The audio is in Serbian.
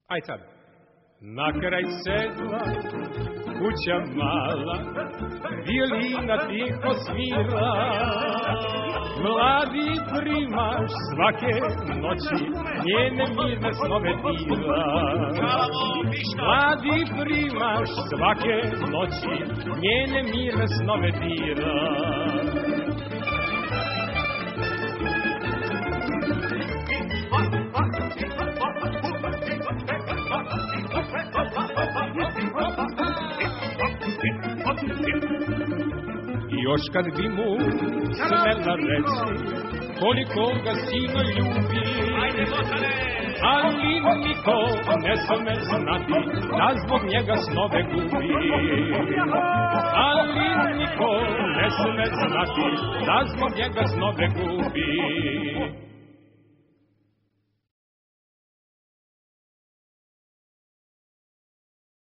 Aj sad. Na kraj sedla, kuća mala, violina tiho svira, mladi primaš svake noći, njene mirne snove dira. Mladi primaš svake noći, njene mirne snove dira. I još kad bi mu smela reći koliko ga sino ljubi, ali niko ne sme znati da zbog njega snove gubi. Ali niko ne sme znati da zbog njega snove gubi.